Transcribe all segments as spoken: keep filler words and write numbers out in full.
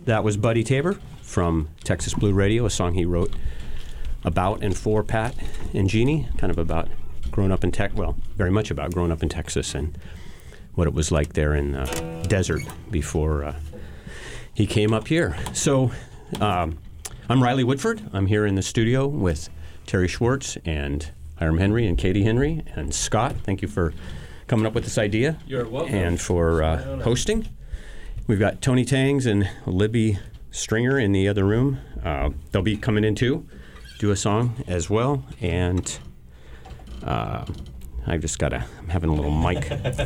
That was Buddy Tabor from Texas Blue Radio, a song he wrote about and for Pat and Jeannie, kind of about growing up in Tex, well, very much about growing up in Texas and what it was like there in the desert before uh, he came up here. So um, I'm Riley Woodford. I'm here in the studio with Terry Schwartz and Hiram Henry and Katie Henry and Scott. Thank you for coming up with this idea. You're welcome. And for uh, hosting. We've got Tony Tangs and Libby Stringer in the other room. Uh, they'll be coming in too, do a song as well. And uh, I've just got to, I'm having a little mic.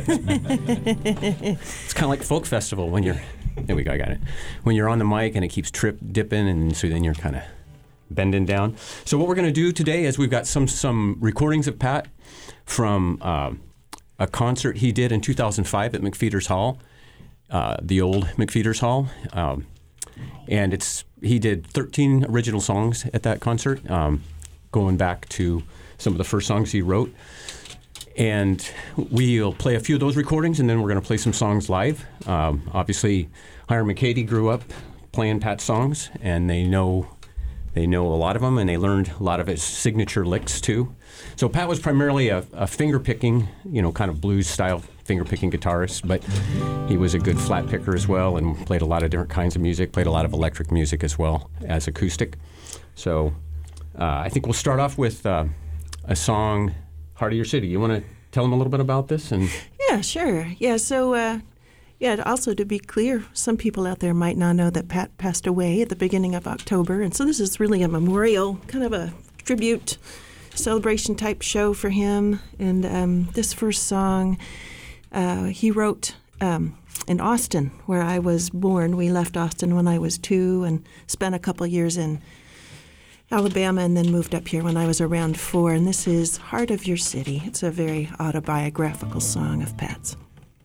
It's kind of like folk festival when you're, there we go, I got it. When you're on the mic and it keeps trip dipping, and so then you're kind of bending down. So what we're going to do today is we've got some some recordings of Pat from uh, a concert he did in two thousand five at McFeeters Hall. Uh, the old McFeeters Hall, um, and it's he did thirteen original songs at that concert, um, going back to some of the first songs he wrote. And we'll play a few of those recordings, and then we're going to play some songs live. Um, obviously, Hiram and Katie grew up playing Pat's songs, and they know they know a lot of them, and they learned a lot of his signature licks too. So Pat was primarily a, a finger picking, you know, kind of blues style finger-picking guitarist, but he was a good flat picker as well and played a lot of different kinds of music, played a lot of electric music as well as acoustic. So uh, I think we'll start off with uh, a song, Heart of Your City. You want to tell them a little bit about this? And Yeah, sure. Yeah, so, uh, yeah, also to be clear, some people out there might not know that Pat passed away at the beginning of October, and so this is really a memorial, kind of a tribute celebration type show for him. And um, this first song Uh, he wrote um, in Austin, where I was born. We left Austin when I was two and spent a couple years in Alabama and then moved up here when I was around four. And this is Heart of Your City. It's a very autobiographical song of Pat's.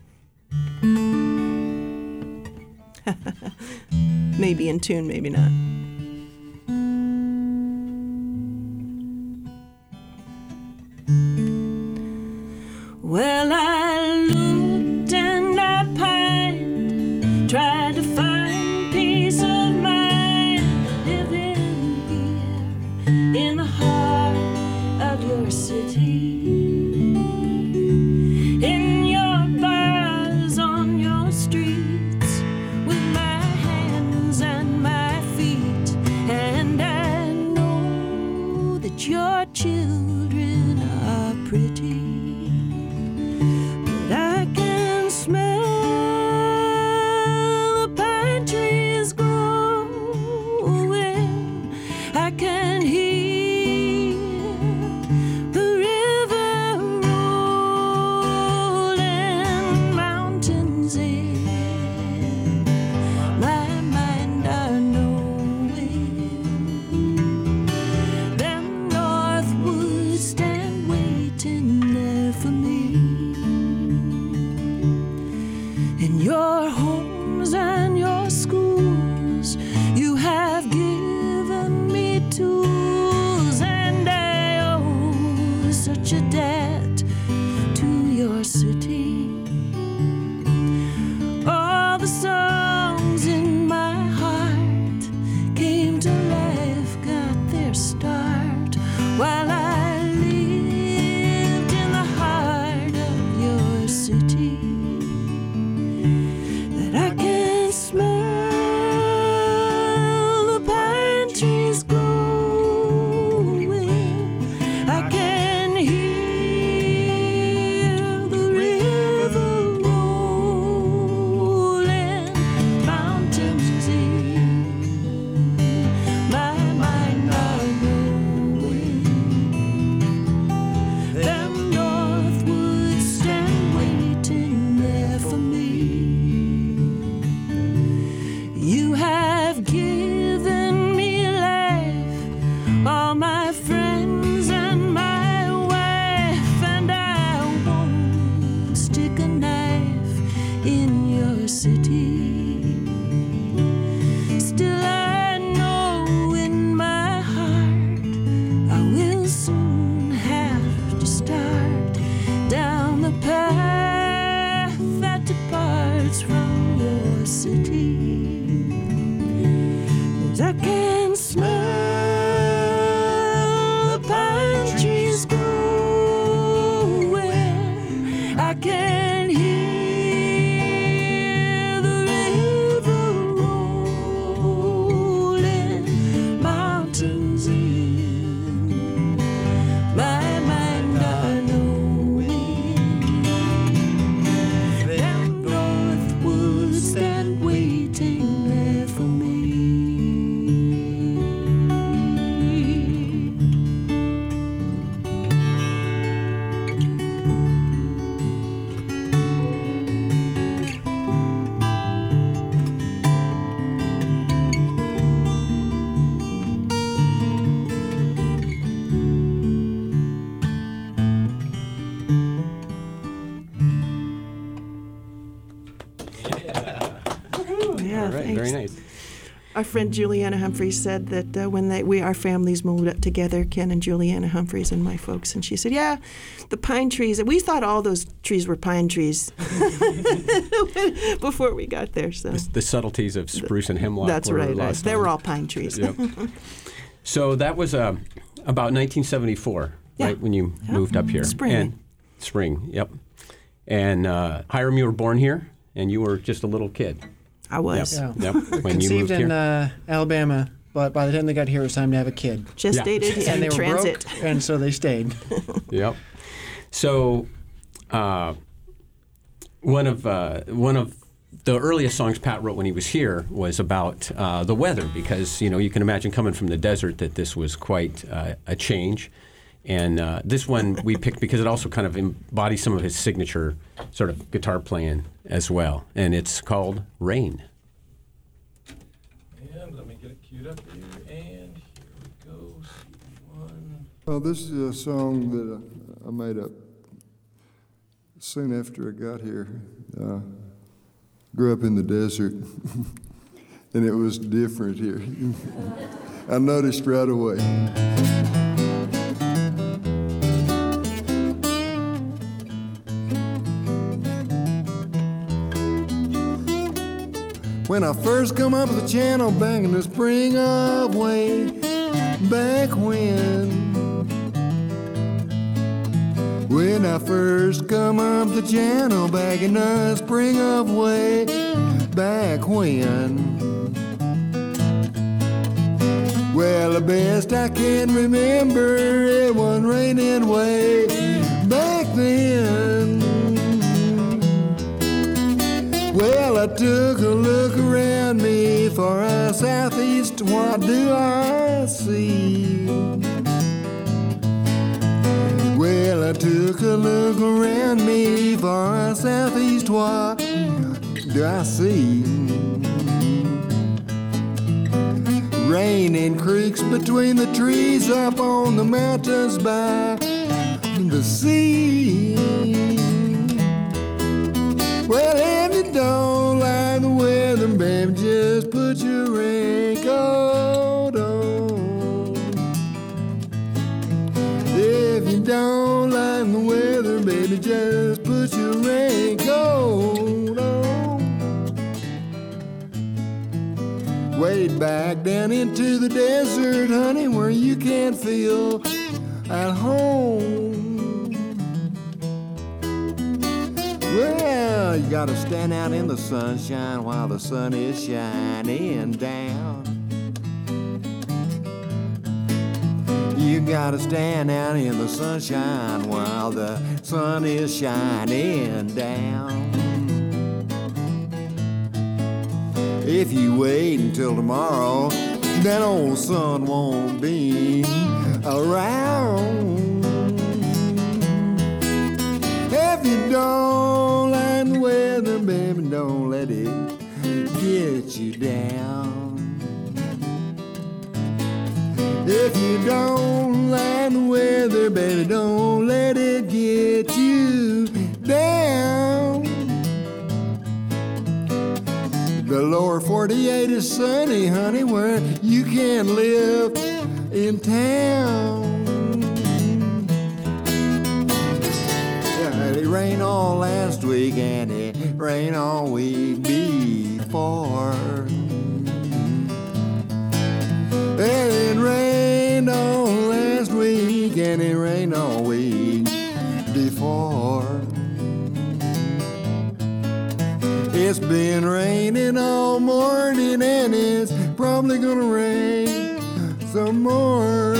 Maybe in tune, maybe not. Well, I looked and I pined, tried to find peace of mind, living here in the heart of your city. In your bars, on your streets, with my hands and my feet, and I know that your children are pretty. I can smell the pine trees growing. I can hear the river rolling, mountains in my mind are knowing. Them north woods stand waiting there for me. In your homes and your schools, you have given me tools, and I owe such a debt to your city. All the songs in my heart came to life, got their start while I lived in the heart of your city. I can smell the pine trees growing. I can hear the river rolling, mountains in my mind are knowing. Them north woods stand waiting there for me. You have given me life, all my friends and my wife, and I won't stick a knife in your city. Still I know in my heart I will soon have to start down the path that departs from your city. I can smell the pine trees growing. I can hear the river rolling, mountains in my mind are knowing. Them north woods stand waiting there for me. Yeah, All right, thanks. very nice. Our friend Juliana Humphreys said that uh, when they, we our families moved up together, Ken and Juliana Humphreys and my folks, and she said, "Yeah, the pine trees." We thought all those trees were pine trees before we got there. So The, the subtleties of spruce and hemlock. that's were right. lost They on- were all pine trees. Yep. So that was uh, about nineteen seventy-four, Yeah. right, when you Yep. moved up here. Spring. And, spring, yep. And uh, Hiram, you were born here, and you were just a little kid. I was Yep. Yeah. Yep. When you Conceived moved in here. uh, Alabama, but by the time they got here, it was time to have a kid. just Yeah. dated And they in were transit. broke, and so they stayed. Yep. So, uh, one of uh, one of the earliest songs Pat wrote when he was here was about uh, the weather, because you know you can imagine coming from the desert that this was quite uh, a change. And uh, this one we picked because it also kind of embodies some of his signature sort of guitar playing as well, and it's called Rain. And let me get it queued up here, and here we go. C one. Oh, this is a song that I- I made up soon after I got here. Uh, grew up in the desert, and it was different here. I noticed right away. When I first come up the channel back in the spring of way back when. When I first come up the channel back in the spring of way back when. Well, the best I can remember, it was raining way back then. Well, I took a look around me for a southeast, what do I see? Well, I took a look around me for a southeast, what do I see? Raining creeks between the trees up on the mountains by the sea. Well, if you don't like the weather, baby, just put your raincoat on. If you don't like the weather, baby, just put your raincoat on. Wade back down into the desert, honey, where you can't feel at home. Well, you gotta stand out in the sunshine while the sun is shining down. You gotta stand out in the sunshine while the sun is shining down. If you wait until tomorrow, that old sun won't be around. If you don't like the weather, baby, don't let it get you down. If you don't like the weather, baby, don't let it get you down. The lower forty-eight is sunny, honey, where you can live in town. It rained all last week and it rained all week before. It's been raining all morning and it's probably gonna rain some more.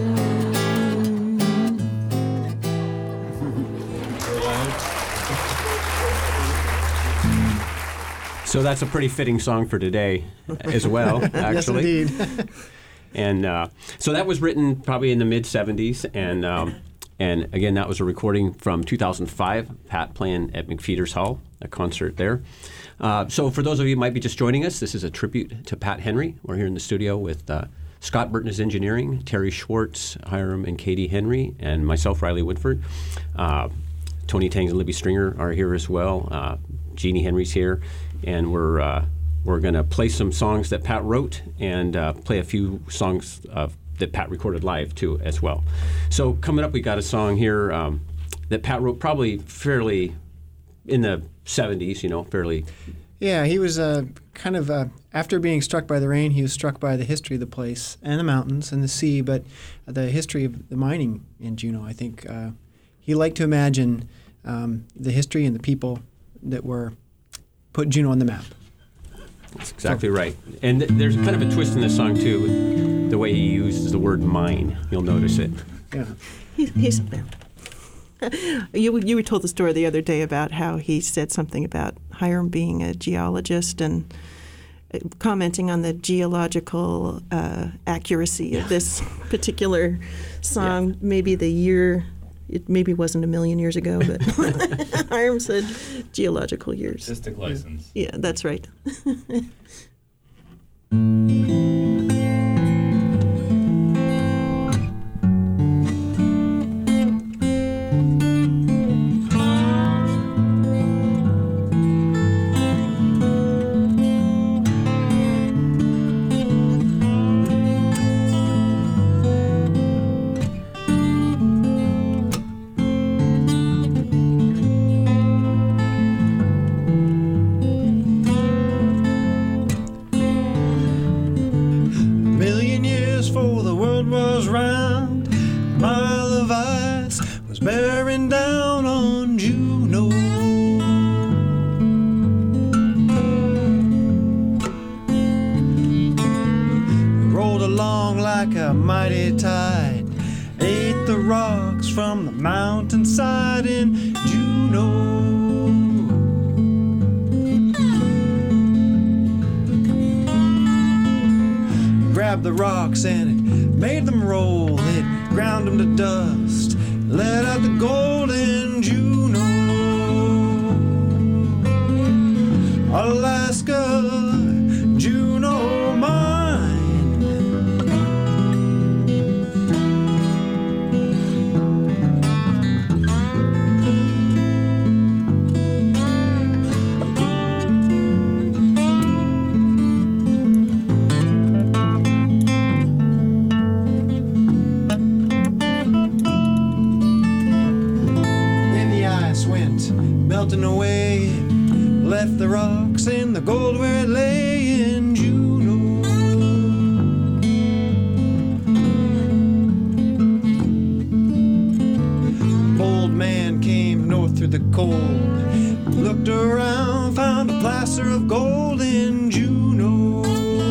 So that's a pretty fitting song for today as well, actually. Yes, indeed. And uh, so that was written probably in the mid seventies, and um, and again that was a recording from two thousand five. Pat playing at McFeeters Hall, a concert there. Uh, so for those of you who might be just joining us, this is a tribute to Pat Henry. We're here in the studio with uh, Scott Burton is engineering, Terry Schwartz, Hiram and Katie Henry, and myself, Riley Woodford. Uh, Tony Tangs and Libby Stringer are here as well. Uh, Jeannie Henry's here, and we're. Uh, We're going to play some songs that Pat wrote and uh, play a few songs uh, that Pat recorded live, too, as well. So coming up, we got a song here um, that Pat wrote probably fairly in the seventies, you know, fairly... Yeah, he was uh, kind of, uh, after being struck by the rain, he was struck by the history of the place and the mountains and the sea, but the history of the mining in Juneau. I think uh, he liked to imagine um, the history and the people that were put Juneau on the map. That's exactly right. And th- there's kind of a twist in this song, too, with the way he uses the word mine. You'll notice it. Yeah. He, he's you you were told the story the other day about how he said something about Hiram being a geologist and uh, commenting on the geological uh, accuracy of this particular song. Yeah. Maybe the year, it maybe wasn't a million years ago, but Hiram said geological years. Artistic license. Yeah, that's right. The rocks and it made them roll, it ground them to dust, let out the gold in Juneau, Alaska, Juneau mine. Melting away, left the rocks and the gold where it lay in Juneau. Old man came north through the cold, looked around, found a placer of gold in Juneau.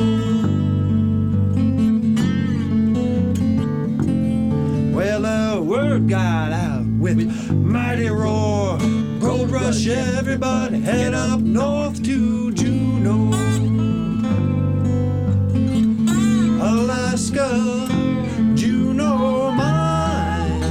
Well, the word got out with mighty roar. Gold rush, everybody head up north to Juneau, Alaska, Juneau mine.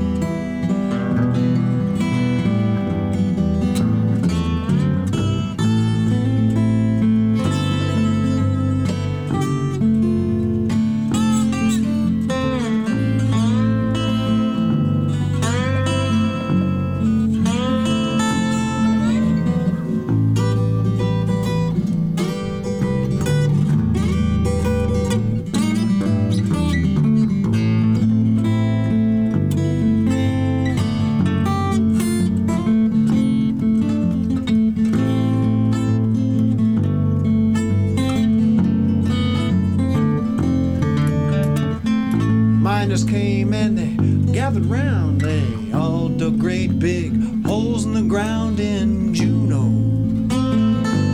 Came and they gathered round, they all dug great big holes in the ground in Juneau.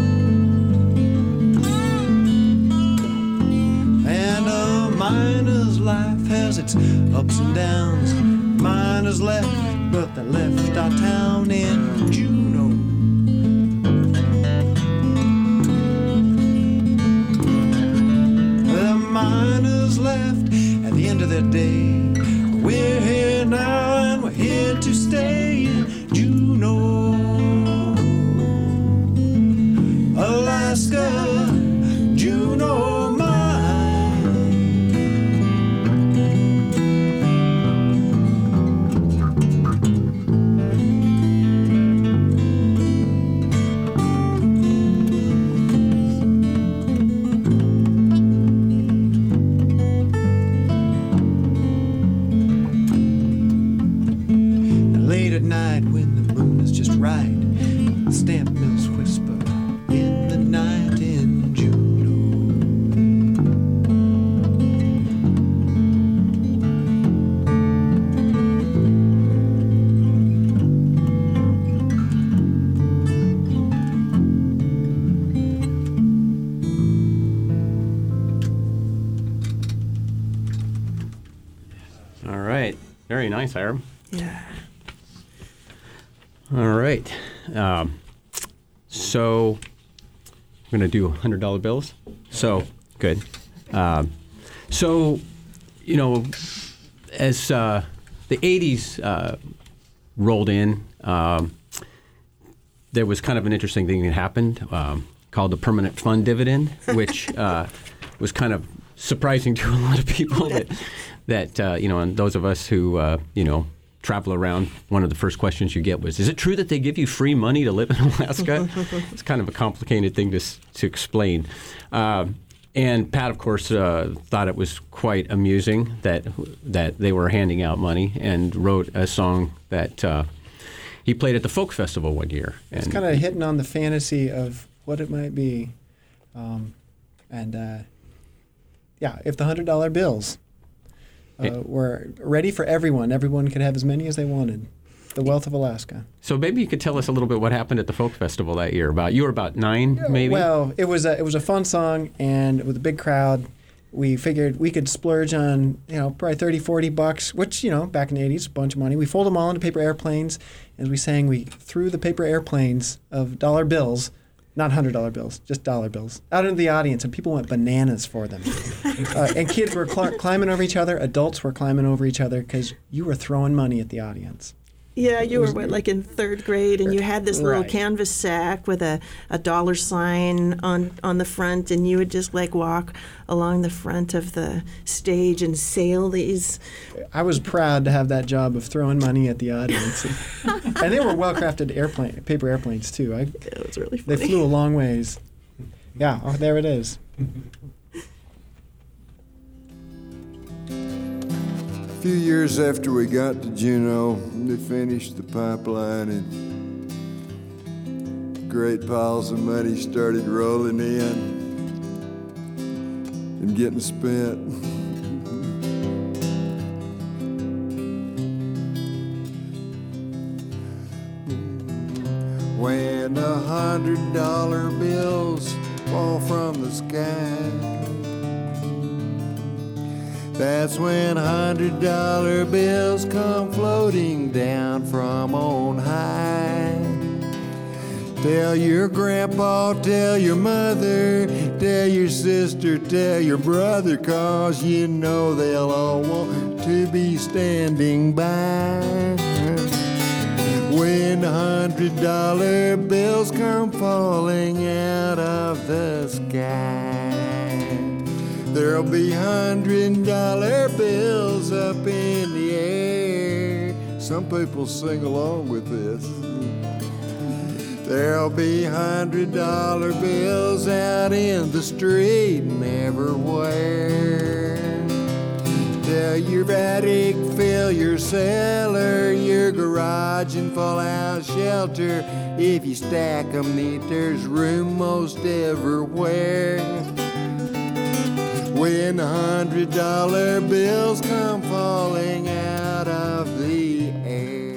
ups and downs. Miners left, but they left our town in Juneau. The miners left at the end of their day. We're here now and we're here to stay in Juneau, Alaska, Juneau mine. Late at night when the moon is just right, the stamp mills whisper in the night in Juneau. All right. Very nice, Hiram. Yeah. All right. Um, so we're going to do one hundred dollar bills. So, good. Um, so, you know, as uh, the eighties uh, rolled in, um, there was kind of an interesting thing that happened um, called the permanent fund dividend, which uh, was kind of surprising to a lot of people that, that uh, you know, and those of us who, uh, you know, travel around, one of the first questions you get was, is it true that they give you free money to live in Alaska? It's kind of a complicated thing to to explain. Uh, and Pat, of course, uh, thought it was quite amusing that that they were handing out money and wrote a song that uh, he played at the folk festival one year. It's And kind of hitting on the fantasy of what it might be. Um, and uh, yeah, if the one hundred dollar bills uh, Yeah. were ready for everyone, everyone could have as many as they wanted. The wealth of Alaska. So maybe you could tell us a little bit what happened at the folk festival that year. About you were about nine, maybe. Well, it was a it was a fun song, and with a big crowd, we figured we could splurge on, you know, probably thirty, forty bucks, which, you know, back in the eighties, a bunch of money. We folded them all into paper airplanes, and we sang, we threw the paper airplanes of dollar bills, not one hundred dollar bills, just dollar bills, out into the audience, and people went bananas for them. uh, and kids were cl- climbing over each other, adults were climbing over each other, because you were throwing money at the audience. Yeah, you were what, like in third grade, and you had this little Right. canvas sack with a, a dollar sign on, on the front, and you would just like walk along the front of the stage and sail these. I was proud to have that job of throwing money at the audience. And, and they were well-crafted airplane, paper airplanes, too. I, It was really they funny. flew a long ways. Yeah, oh, there it is. A few years after we got to Juneau, they finished the pipeline and great piles of money started rolling in and getting spent. When a hundred dollar bills fall from the sky, that's when hundred dollar bills come floating down from on high. Tell your grandpa, tell your mother, tell your sister, tell your brother, 'cause you know they'll all want to be standing by. When hundred dollar bills come falling out of the sky, there'll be hundred dollar bills up in the air. Some people sing along with this. There'll be hundred dollar bills out in the street and everywhere. Tell your attic, fill your cellar, your garage and fallout shelter. If you stack 'em neat, there's room most everywhere. When hundred dollar bills come falling out of the air.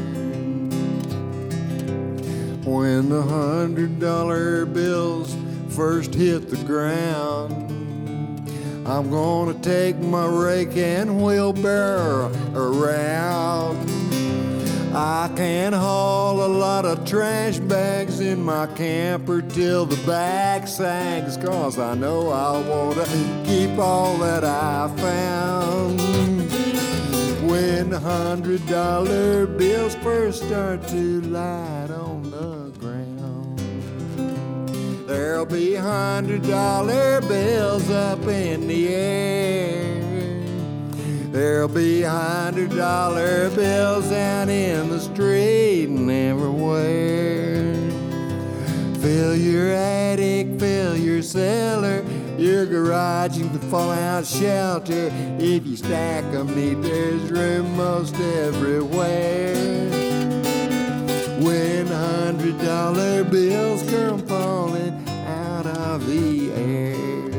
When the hundred dollar bills first hit the ground, I'm gonna take my rake and wheelbarrow around. I can haul a lot of trash bags in my camper till the back sags, 'cause I know I wanna keep all that I found. When hundred dollar bills first start to light on the ground, there'll be hundred dollar bills up in the air. There'll be hundred dollar bills out in the street and everywhere. Fill your attic, fill your cellar, your garage and the fallout shelter. If you stack them neat, there's room most everywhere. When hundred dollar bills come falling out of the air.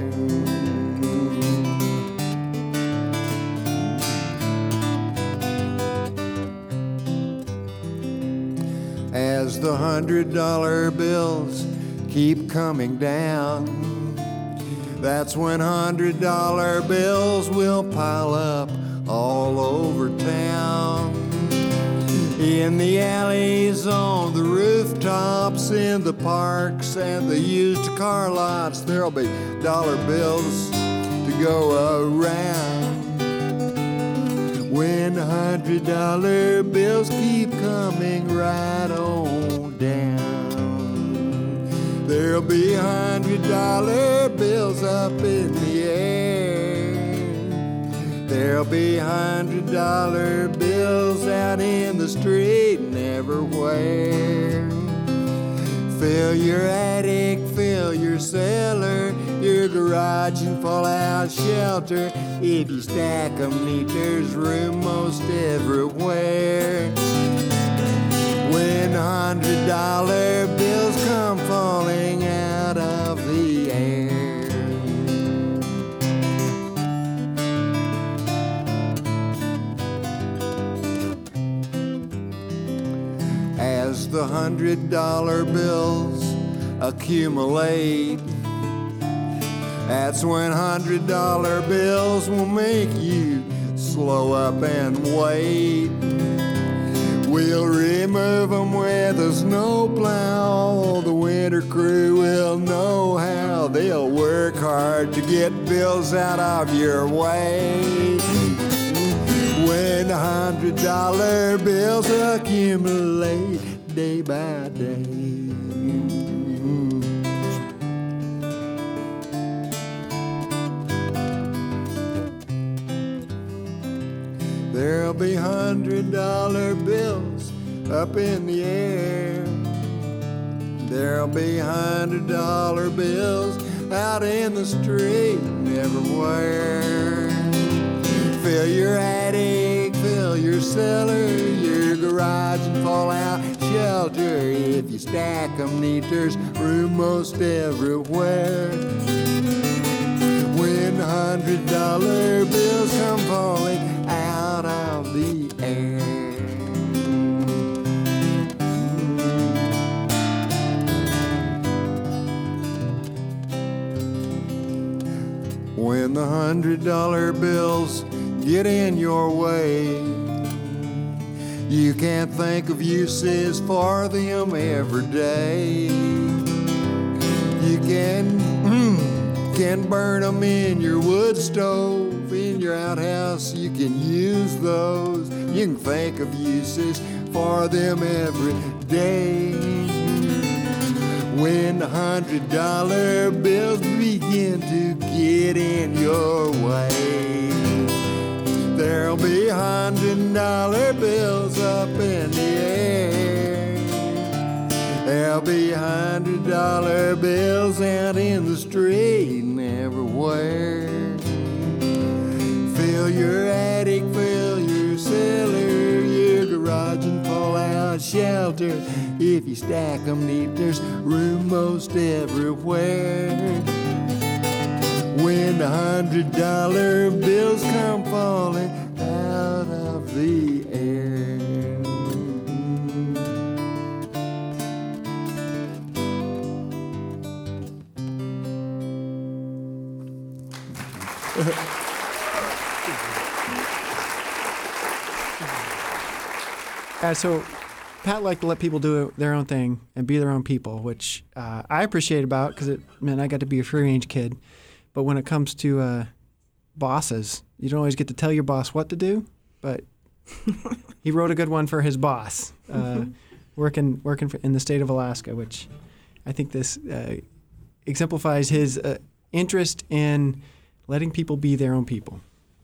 As the hundred dollar bills keep coming down, that's when hundred dollar bills will pile up all over town. In the alleys, on the rooftops, in the parks and the used car lots, there'll be dollar bills to go around. When hundred dollar bills keep coming right on down, there'll be hundred dollar bills up in the air. There'll be hundred dollar bills out in the street and everywhere. Fill your attic, fill your cellar, your garage and fallout shelter. If you stack them neat, there's room most everywhere. When hundred dollar bills come falling out of the air. As the hundred dollar bills accumulate, that's when hundred dollar bills will make you slow up and wait. We'll remove them with a snowplow. The winter crew will know how. They'll work hard to get bills out of your way. When hundred dollar bills accumulate day by day. There'll be hundred dollar bills up in the air. There'll be hundred dollar bills out in the street and everywhere. Fill your attic, fill your cellar, your garage and fallout shelter. If you stack them neat, there's room most everywhere. When hundred dollar bills come falling out of the air. When the hundred dollar bills get in your way, you can't think of uses for them every day. You can can burn them in your wood stove, in your outhouse, you can use those. You can think of uses for them every day. When the hundred dollar bills begin to get in your way, there'll be hundred dollar bills up in the air. There'll be hundred dollar bills out in the street and everywhere. Fill your attic, fill your cellar, your garage and fallout shelter. If you stack them neat, there's room most everywhere. When the hundred dollar bills come falling out of the air. Uh, so Pat liked to let people do their own thing and be their own people, which uh, I appreciate about because it meant I got to be a free-range kid. But when it comes to uh, bosses, you don't always get to tell your boss what to do, but he wrote a good one for his boss, uh, working working for, in the state of Alaska, which I think this uh, exemplifies his uh, interest in letting people be their own people.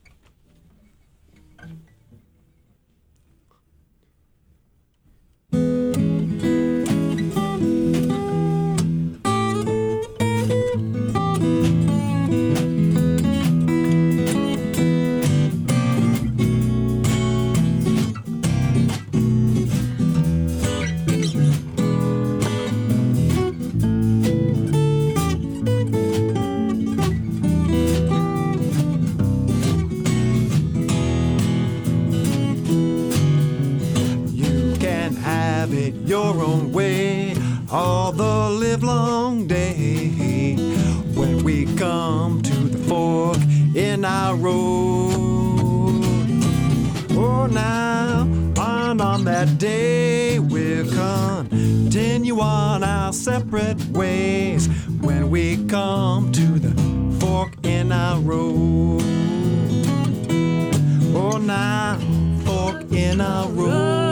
Your own way all the livelong day. When we come to the fork in our road, oh now on on that day we'll continue on our separate ways. When we come to the fork in our road, oh now fork in our road.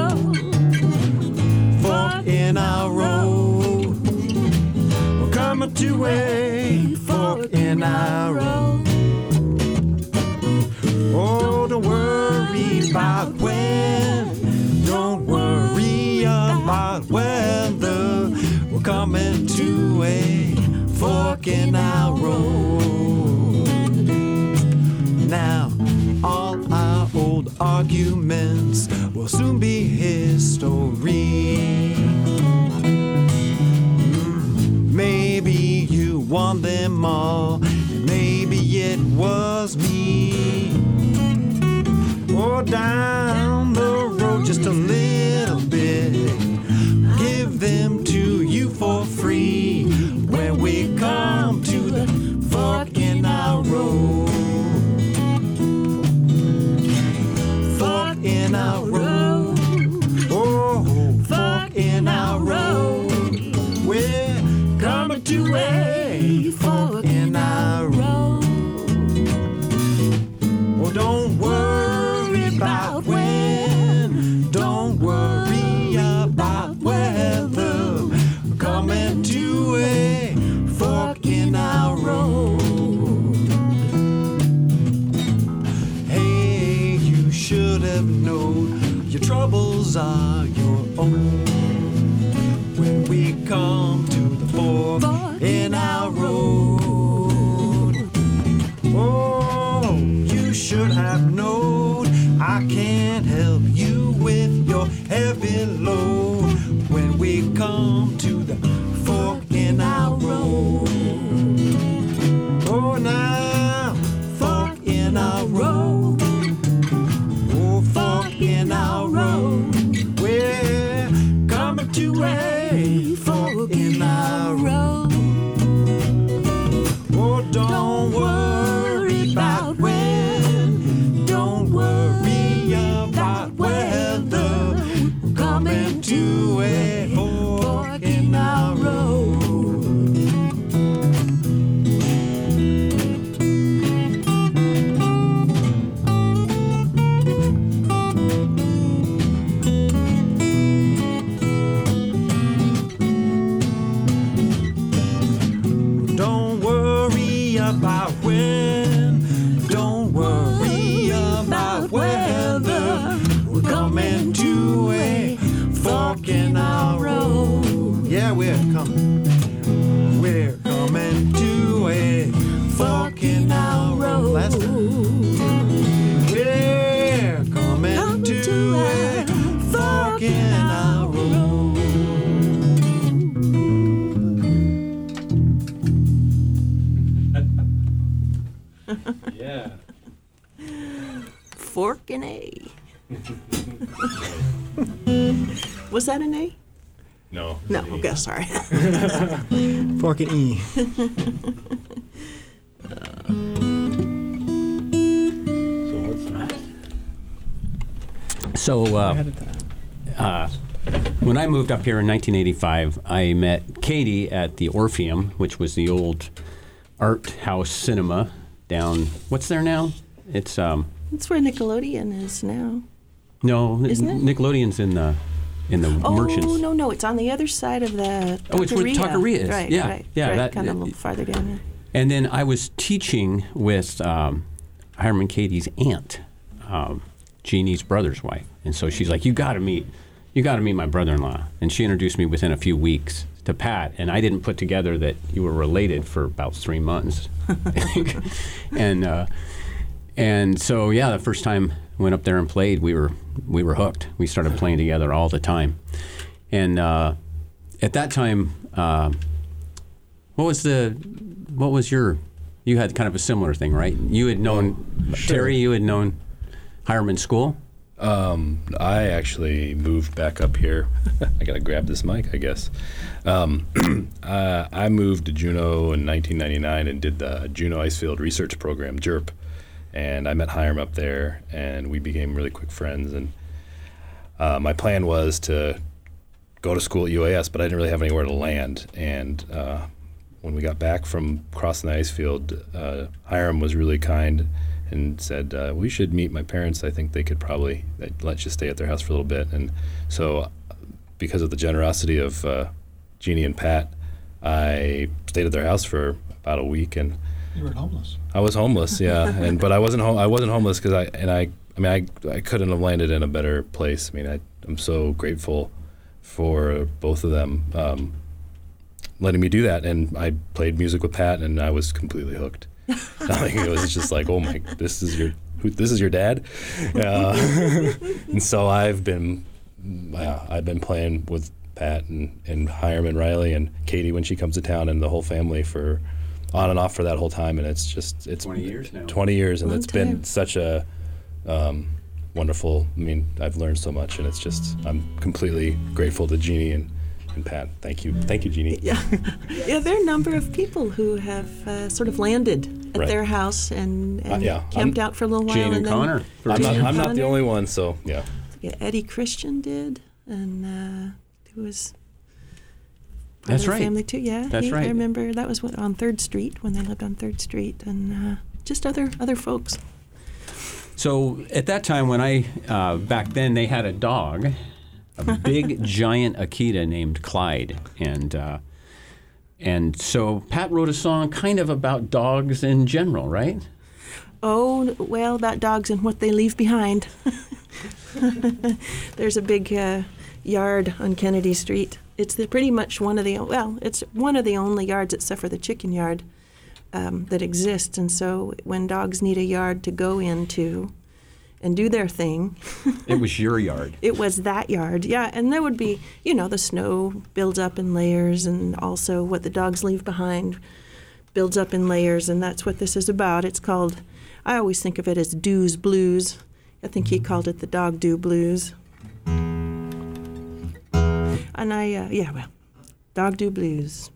Fork in our road, we're coming to a fork in our road. Oh, don't worry about when, don't worry about whether, we're coming to a fork in our road. Now, all our old arguments will soon be history. Mm, maybe you won them all, maybe it was me. Or down the road just a little bit, give them to you for free. When we come to the fork in our road, fork in our road, oh, fork in our road, we're coming to a fork in our road. Oh, don't worry about when, don't worry about whether, we're coming to a fork in our road. Hey, you should have known your troubles are your own. When we come to the fork in our road, oh, you should have known I can't help you with your heavy load. When we come to the fork in our road, oh now, fork in our road, oh fork in our road, we're coming to a fork in our road. Oh, don't worry about when, don't worry about whether, we're coming to a fork in our road. Don't worry about when, don't worry about whether, we're coming to a fork in our road. Yeah, we're coming. We're coming to a fork in our road. Last time. We're coming to a fork in our road. Yeah. Fork and A. Was that an A? No. No, okay, sorry. Fork and E. So uh, Ahead of that. uh, when I moved up here in nineteen eighty-five, I met Katie at the Orpheum, which was the old art house cinema down. What's there now? It's um. That's where Nickelodeon is now. No, Isn't it? Nickelodeon's in the in the Oh, Merchants. no, no, it's on the other side of the Oh, it's where Taqueria is. Right, Yeah, right, yeah, right, that- kind of a little farther down. Yeah. And then I was teaching with um, Hiram and Katie's aunt, um, Jeannie's brother's wife, and so she's like, "You got to meet, you got to meet my brother-in-law." And she introduced me within a few weeks to Pat, and I didn't put together that you were related for about three months, and uh, and so yeah, the first time I went up there and played, we were we were hooked. We started playing together all the time, and uh, at that time, uh, what was the what was your you had kind of a similar thing, right? You had known Sure. Terry, you had known Hiram in school. Um, I actually moved back up here. I gotta grab this mic, I guess. Um, uh, I moved to Juneau in nineteen ninety-nine and did the Juneau Icefield Research Program, J E R P, and I met Hiram up there, and we became really quick friends. And uh, my plan was to go to school at U A S, but I didn't really have anywhere to land. And uh, when we got back from crossing the ice field, uh, Hiram was really kind and said, uh, we should meet my parents. I think they could probably they'd let you stay at their house for a little bit. And so because of the generosity of uh, Jeannie and Pat, I stayed at their house for about a week. And You were homeless. I was homeless, yeah. and But I wasn't ho- I wasn't homeless because I, and I, I mean, I, I couldn't have landed in a better place. I mean, I, I'm so grateful for both of them um, letting me do that. And I played music with Pat, and I was completely hooked. I mean, it was just like, oh my, this is your, who, this is your dad, uh, and so I've been, uh, I've been playing with Pat and, and Hiram and Riley and Katie when she comes to town, and the whole family for, on and off for that whole time, and it's just, it's twenty years now. twenty years, and Long it's been time. such a um, wonderful. I mean, I've learned so much, and it's just, I'm completely grateful to Jeannie and. And Pat, thank you, thank you, Jeannie. Yeah, yeah. There are a number of people who have uh, sort of landed at Right. their house and, and Uh, yeah, camped I'm- out for a little while. Jane and and then Connor. for I'm not, Jane I'm not the Connor. only one, so yeah. Yeah, Eddie Christian did, and uh, who was part That's of the right. family too. Yeah, That's he- right. I remember that was what, on Third Street when they lived on Third Street, and uh, just other other folks. So at that time, when I uh, back then they had a dog, a big giant Akita named Clyde, and uh, and so Pat wrote a song kind of about dogs in general, right? Oh, well, about dogs and what they leave behind. There's a big uh, yard on Kennedy Street. It's the, pretty much one of the, well, it's one of the only yards except for the chicken yard um, that exists. And so when dogs need a yard to go into and do their thing, It was your yard. it was that yard. Yeah, and there would be, you know, the snow builds up in layers, and also what the dogs leave behind builds up in layers, and that's what this is about. It's called, I always think of it as Doo's Blues. I think he called it the Dog Doo Blues. And I, uh, yeah, well, Dog Doo Blues.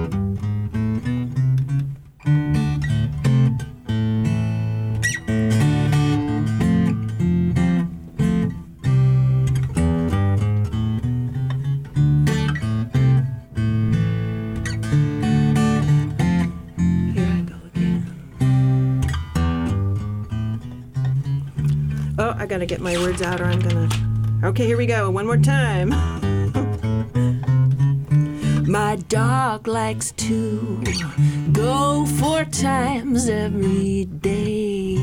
Here I go again. Oh, I gotta get my words out or I'm gonna. Okay, here we go. One more time. My dog likes to go four times every day.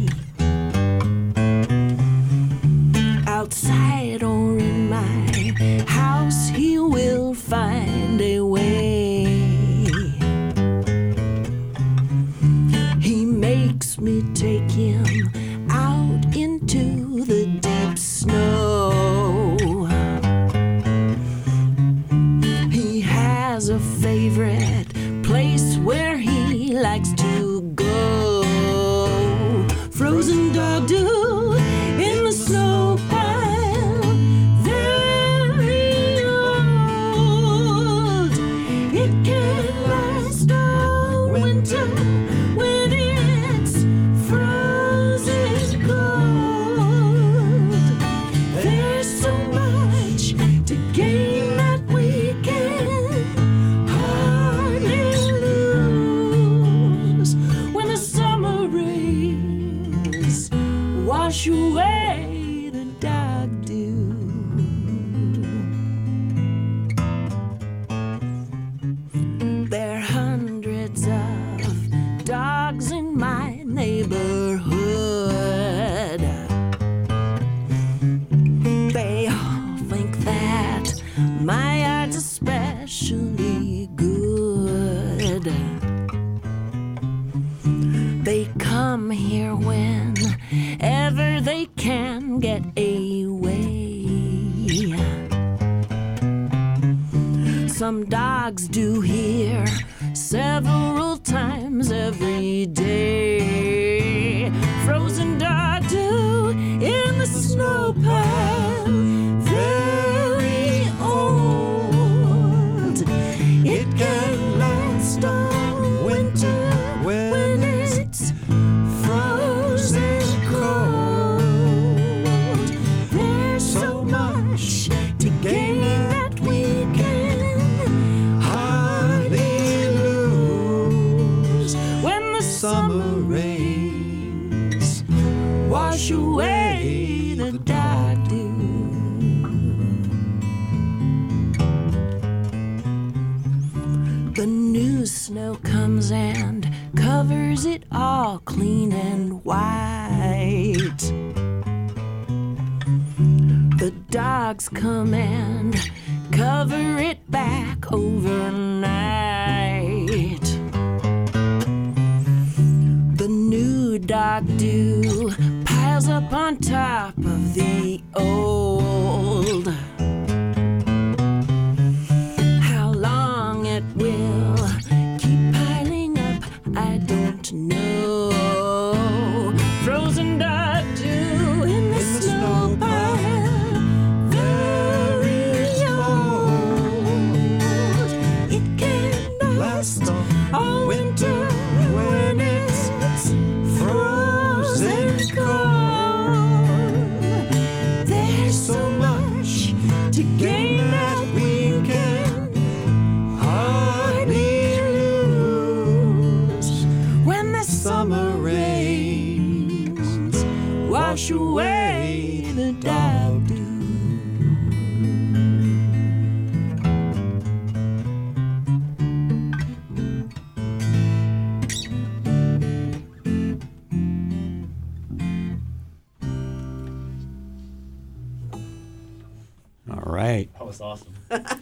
Outside or in my house, he will find a way. He makes me take him out into the deep snow. He has a favorite place where he likes to go. Frozen dog do in the snow pile. especially good. They come here whenever they can get away. Some dogs do here several times every day. Frozen dog do in the snow pile, very old. It can last all winter when it's frozen cold. There's so much to gain that we can hardly lose when the summer rains wash away the dark dew. The new snow comes and covers it all clean and white. The dogs come and cover it back overnight. The new dog dew piles up on top of the old. How long it will keep piling up, I don't know. Frozen dog dew in the snow pile, very old. It can last all winter when it's frozen cold. There's so much to gain that we can hardly lose when the summer rains wash away the dog dew. All right. That was awesome.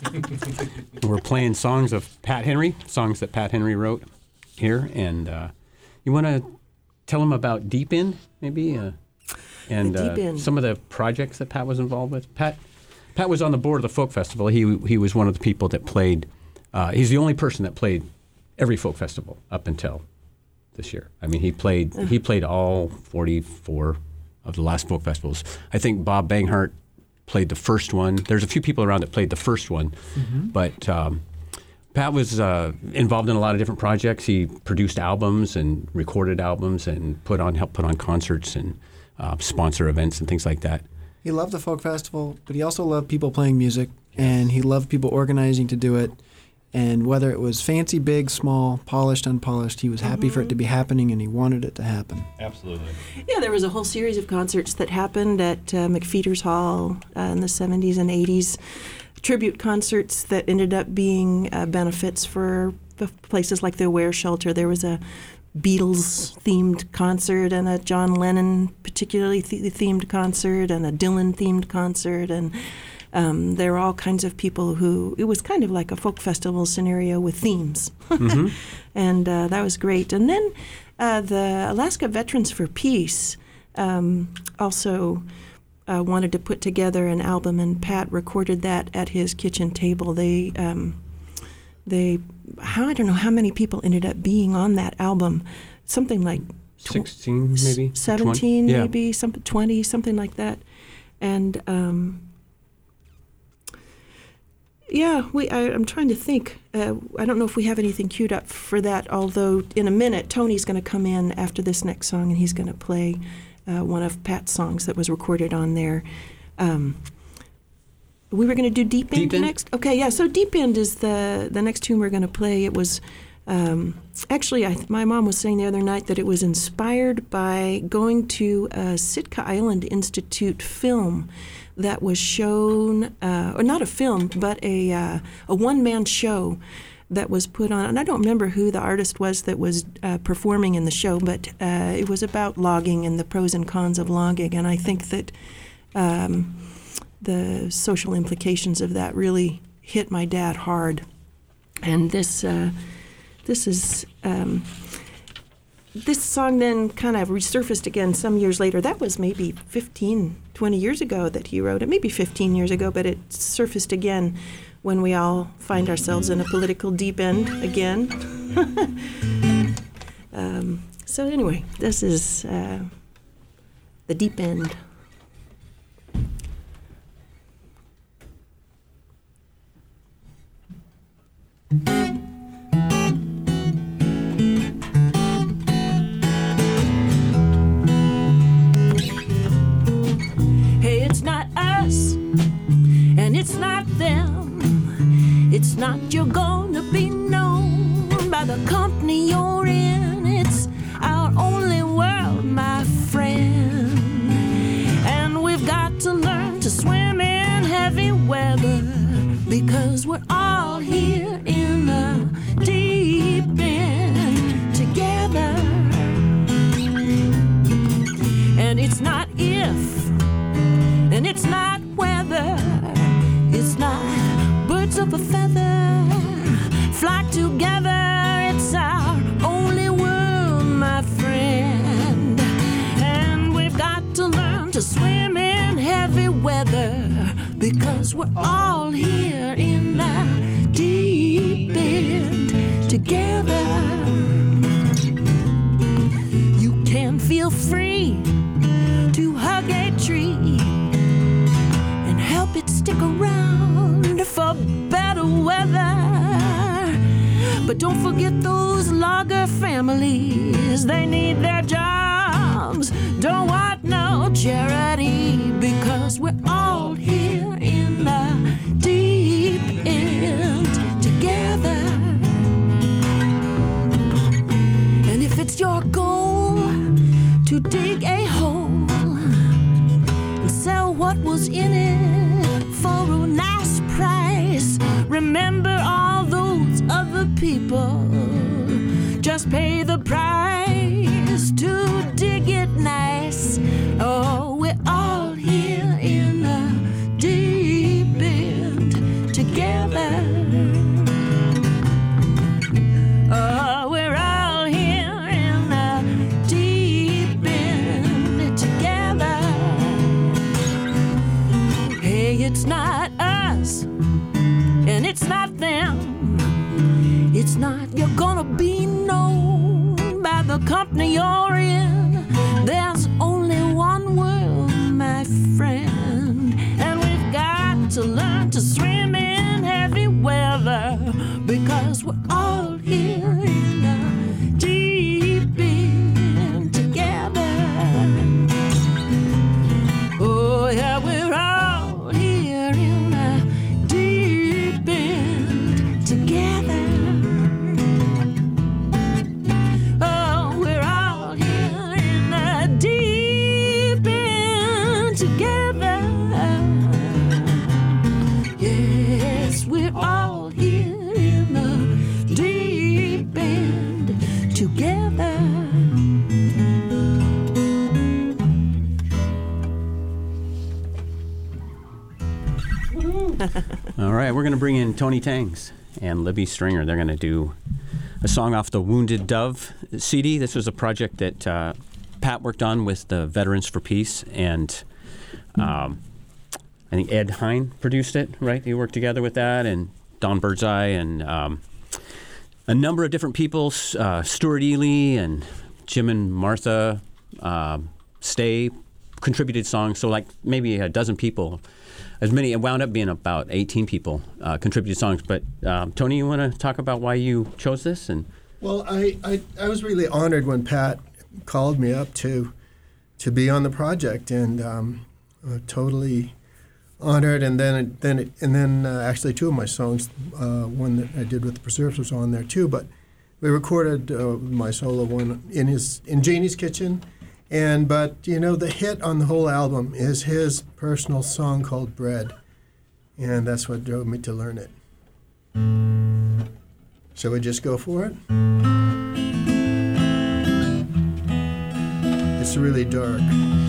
We're playing songs of Pat Henry, songs that Pat Henry wrote here. And uh, you want to tell them about Deep End, maybe? Uh, and The Deep uh, End. some of the projects that Pat was involved with. Pat Pat was on the board of the Folk Festival. He he was one of the people that played. Uh, he's the only person that played every folk festival up until this year. I mean, he played he played all forty-four of the last folk festivals. I think Bob Banghart played the first one. There's a few people around that played the first one, but um, Pat was uh, involved in a lot of different projects. He produced albums and recorded albums and put on helped put on concerts and uh, sponsor events and things like that. He loved the folk festival, but he also loved people playing music, and he loved people organizing to do it. And whether it was fancy, big, small, polished, unpolished, he was happy for it to be happening, and he wanted it to happen. Absolutely. Yeah, there was a whole series of concerts that happened at uh, McFeeters Hall uh, in the seventies and eighties. Tribute concerts that ended up being uh, benefits for the places like the Aware Shelter. There was a Beatles-themed concert and a John Lennon particularly th- themed concert and a Dylan-themed concert, and um, there were all kinds of people who, it was kind of like a folk festival scenario with themes. Mm-hmm. And uh, that was great. And then uh, the Alaska Veterans for Peace um, also uh, wanted to put together an album, and Pat recorded that at his kitchen table. They, um, they, how I don't know how many people ended up being on that album. Something like tw- sixteen, maybe seventeen, twenty? Yeah. maybe something twenty, something like that. And um, yeah, we. I, I'm trying to think. Uh, I don't know if we have anything queued up for that. Although in a minute, Tony's going to come in after this next song, and he's going to play uh, one of Pat's songs that was recorded on there. Um, we were going to do Deep End, Deep End? next. Okay, yeah. So Deep End is the the next tune we're going to play. It was um, actually I, my mom was saying the other night that it was inspired by going to a Sitka Island Institute film that was shown, uh, or not a film, but a uh, a one-man show that was put on. And I don't remember who the artist was that was uh, performing in the show, but uh, it was about logging and the pros and cons of logging. And I think that um, the social implications of that really hit my dad hard. And this uh, this is um, this song then kind of resurfaced again some years later. That was maybe fifteen, twenty years ago that he wrote it, maybe fifteen years ago, but it surfaced again when we all find ourselves in a political deep end again. um, so anyway, this is uh, The Deep End. Hey, it's not us, and it's not them. It's not you're gonna be known by the company you're in. It's our only world, my friend. And we've got to learn to swim in heavy weather, because we're all here in the deep end together. And it's not if, and it's not whether, it's not birds of a feather flock together. It's our only world, my friend. And we've got to learn to swim in heavy weather, because we're all here in the deep end together. You can feel free to hug a tree and help it stick around for better weather. But don't forget those logger families, they need their jobs. Don't want no charity, because we're all here in the deep end together. And if it's your goal to dig a hole and sell what was in it for a nice price, remember all those other people. Just pay the price to dig it nice. Oh, we're all here in the deep end together. Oh, we're all here in the deep end together. Hey, it's not us, and it's not them. It's not you're gonna be known by the company you're in. There's only one world, my friend. And we've got to learn to swim in heavy weather, because we're all here in the deep end together. Oh yeah, we're all here in the deep end together. Oh, we're all here in the deep end together. Yes, we're all here in the deep end together. All right, we're going to bring in Tony Tangs and Libby Stringer. They're going to do a song off the Wounded Dove C D. This was a project that uh, Pat worked on with the Veterans for Peace, and um, I think Ed Hine produced it, right? They worked together with that, and Don Birdseye, and um, a number of different people, uh, Stuart Ely and Jim and Martha uh, Stay contributed songs. So like maybe a dozen people. As many, it wound up being about eighteen people uh, contributed songs. But um, Tony, you want to talk about why you chose this? And well, I, I, I was really honored when Pat called me up to to be on the project, and um, uh, totally honored. And then then it, and then uh, actually two of my songs, uh, one that I did with the Preserves was on there too. But we recorded uh, my solo one in his in Janie's kitchen. And but you know, the hit on the whole album is his personal song called Bread, and that's what drove me to learn it. Shall we just go for it? It's really dark,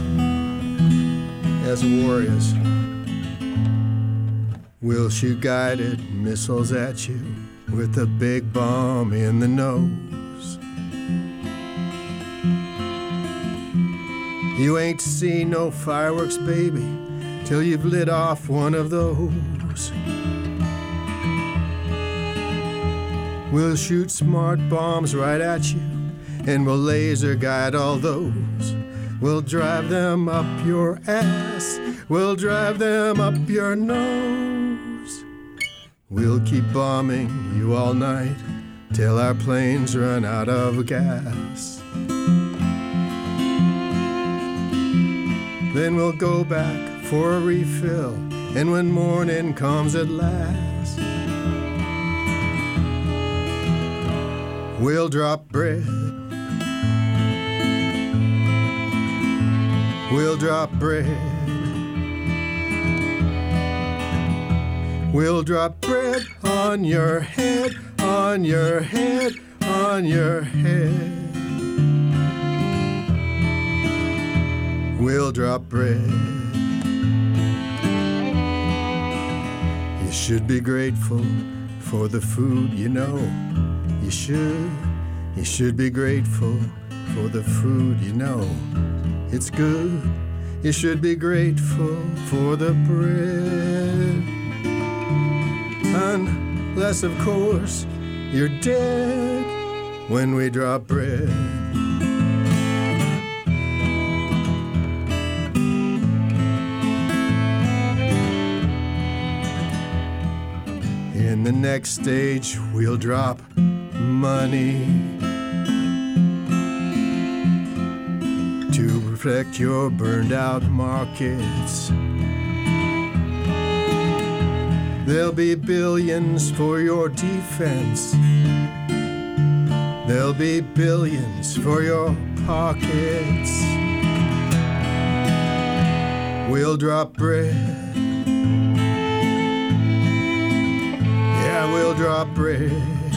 as war is. We'll shoot guided missiles at you with a big bomb in the nose. You ain't seen no fireworks, baby, till you've lit off one of those. We'll shoot smart bombs right at you, and we'll laser guide all those. We'll drive them up your ass, we'll drive them up your nose. We'll keep bombing you all night till our planes run out of gas. Then we'll go back for a refill, and when morning comes at last, we'll drop bread. We'll drop bread. We'll drop bread on your head, on your head, on your head. We'll drop bread. You should be grateful for the food, you know. You should, you should be grateful for the food, you know. It's good. You should be grateful for the bread. Unless, of course, you're dead when we drop bread. In the next stage, we'll drop money to protect your burned out markets. There'll be billions for your defense. There'll be billions for your pockets. We'll drop bread. Yeah, we'll drop bread.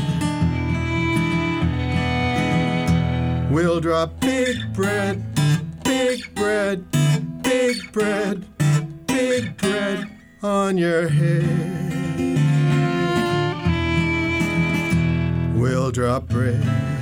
We'll drop big bread, big bread, big bread, big bread on your head. We'll drop bread.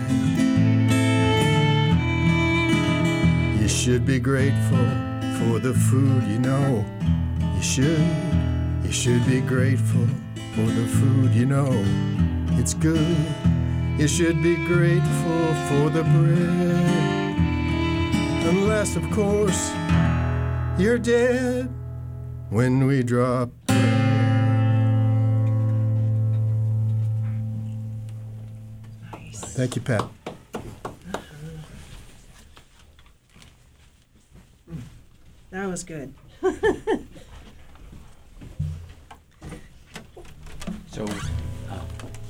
You should be grateful for the food, you know. You should, you should be grateful for the food, you know. It's good. You should be grateful for the bread. Unless, of course, you're dead when we drop bread. Nice. Thank you, Pat. That was good. So, uh,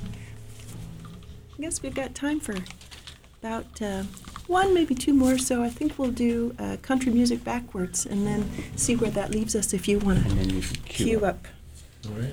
I guess we've got time for about uh, one, maybe two more. So I think we'll do uh, country music backwards and then see where that leaves us if you want and to then you should cue, cue up. All right.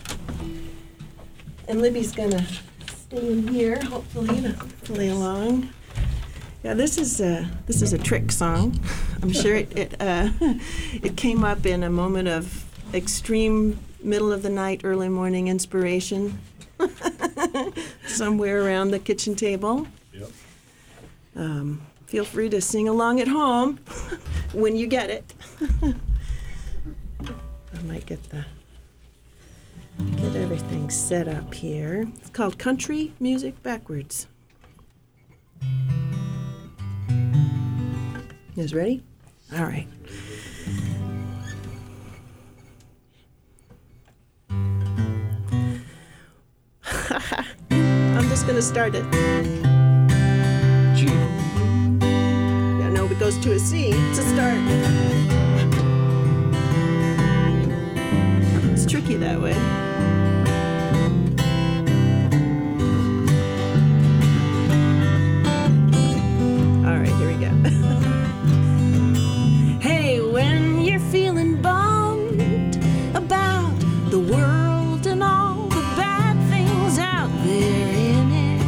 And Libby's gonna stay in here, hopefully, to play along. Yeah, this is a this is a trick song. I'm sure it it uh, it came up in a moment of extreme middle of the night, early morning inspiration, somewhere around the kitchen table. Yep. Um, feel free to sing along at home when you get it. I might get the get everything set up here. It's called Country Music Backwards. You guys ready? All right. I'm just gonna start it. G. Yeah, no, it goes to a C. It's a start. It's tricky that way. All right, here we go. Hey, when you're feeling bummed about the world and all the bad things out there in it,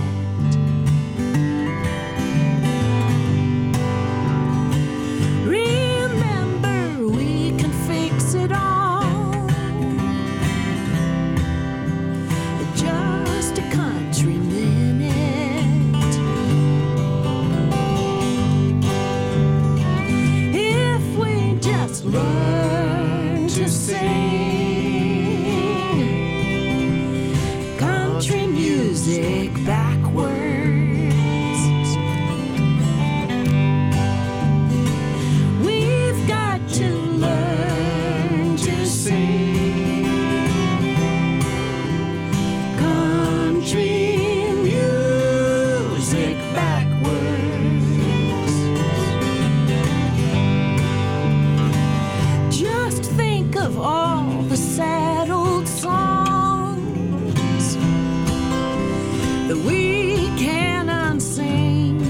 remember we can fix it all music backwards. We've got to learn to sing country music backwards. Just think of all the sad old songs that we can unsing.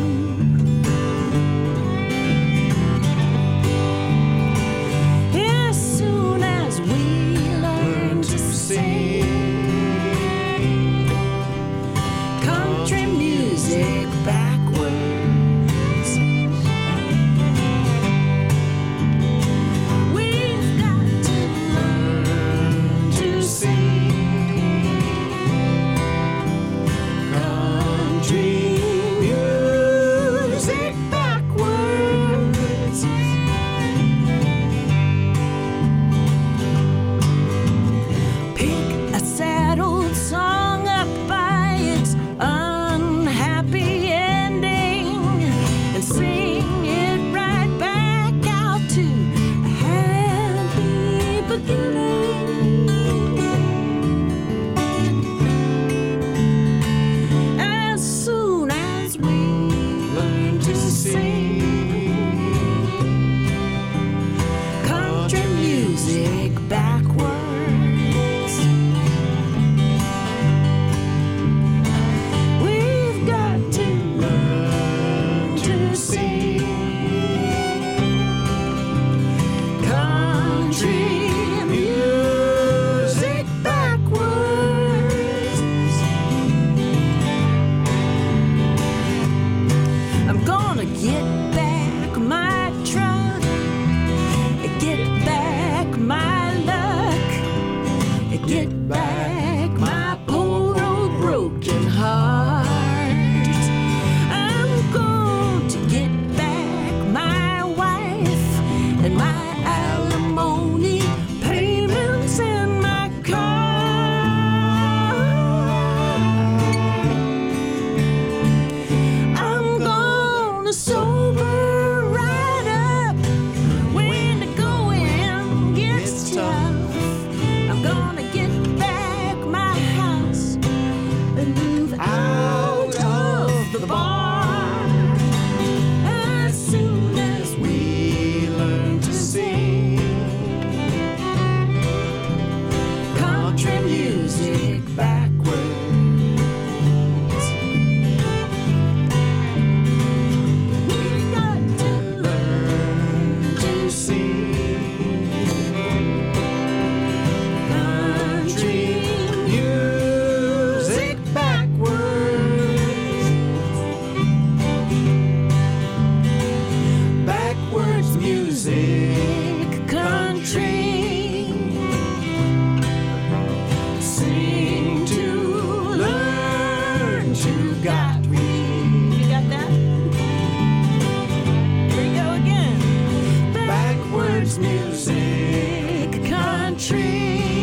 As soon as we learn to sing country music backwards, we've got to learn to sing country music backwards. Pick a sad old song up by its unhappy ending and sing it right back out to a happy beginning. As soon as we learn to sing country music backwards, we've got to learn to sing country music backwards. I'm gonna get back my truck, get back my luck, get back my poor old broken heart. I'm going to get back my wife and my alimony payments and my car. I'm gonna sober right up when the going gets tough. I'm gonna get back my house and move out of the bar. As soon as we learn to sing country music backwards, we've got to learn to sing country music backwards. Backwards music country. Sing to learn to got we. You got that? Here we go again. Backwards music country.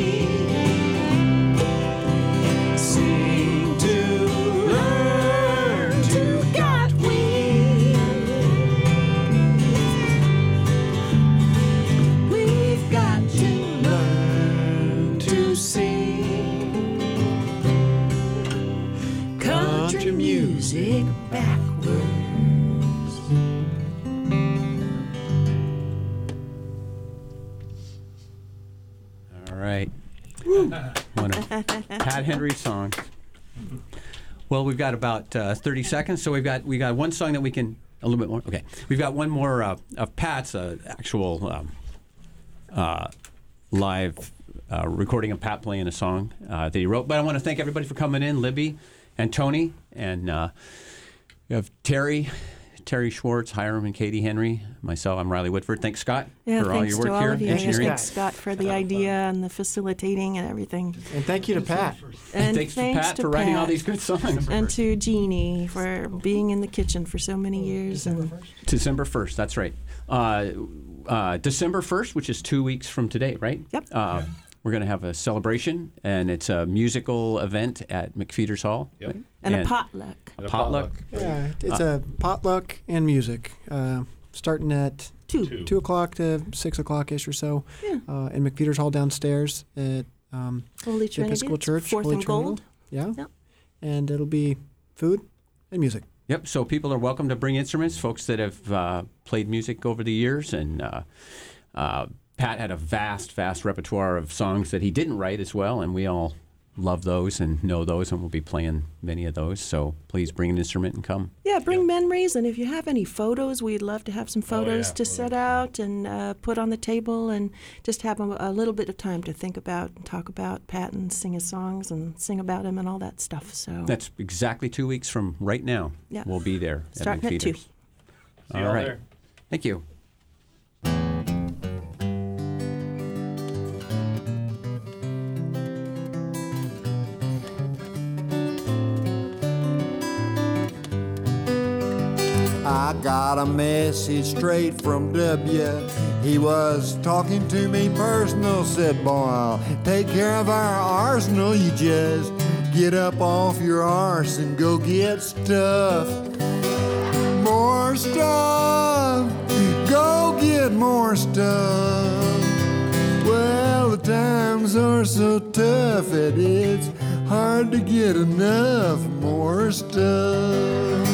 Sing to learn to got we. We've got to learn to sing country music backwards. All right. One of Pat Henry's songs. Well, we've got about uh, thirty seconds, so we've got we got one song that we can a little bit more. Okay, we've got one more uh, of Pat's uh, actual um, uh, live uh, recording of Pat playing a song uh, that he wrote. But I want to thank everybody for coming in, Libby and Tony, and uh, we have Terry. Terry Schwartz, Hiram and Katie Henry, myself, I'm Riley Whitford. Thanks, Scott, Yeah, for all thanks your work to all here. of you. Engineering. Thanks, Scott, for the idea and the facilitating and everything. And thank you to Pat. And thanks to Pat to for writing all Pat. these good songs. And to Jeannie for being in the kitchen for so many years. And December first, that's right. Uh, uh, December first, which is two weeks from today, right? Yep. Uh, we're going to have a celebration, and it's a musical event at McFeeters Hall. Yep. right? And, a potluck. And a potluck. Yeah, it's a potluck and music, uh, starting at Two. Two. two o'clock to six o'clock ish or so, Yeah. uh, in McFeeters Hall downstairs at um, Holy the Trinity. Episcopal It's Church. Fourth Holy and Trinity. Gold. Yeah, Yep. and it'll be food and music. Yep. So people are welcome to bring instruments. Folks that have uh, played music over the years, and uh, uh, Pat had a vast, vast repertoire of songs that he didn't write as well, and we all love those and know those, and we'll be playing many of those. So please bring an instrument and come. Yeah, bring memories, and if you have any photos, we'd love to have some photos yeah, to set out and uh, put on the table, and just have a, a little bit of time to think about and talk about Pat and sing his songs and sing about him and all that stuff. So That's exactly two weeks from right now. Yeah. We'll be there Starting at at two. McFeeters. See All y'all right. there. Thank you. I got a message straight from W. He was talking to me personal. Said, boy, I'll take care of our arsenal. You just get up off your arse and go get stuff. More stuff. Go get more stuff. Well, the times are so tough that it's hard to get enough more stuff.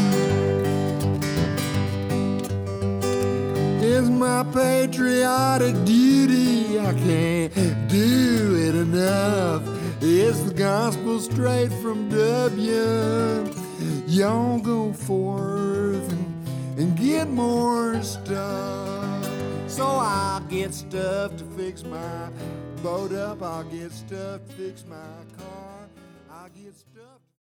It's my patriotic duty. I can't do it enough. It's the gospel straight from W. Y'all go forth and, and get more stuff. So I'll get stuff to fix my boat up. I'll get stuff to fix my car. I'll get stuff.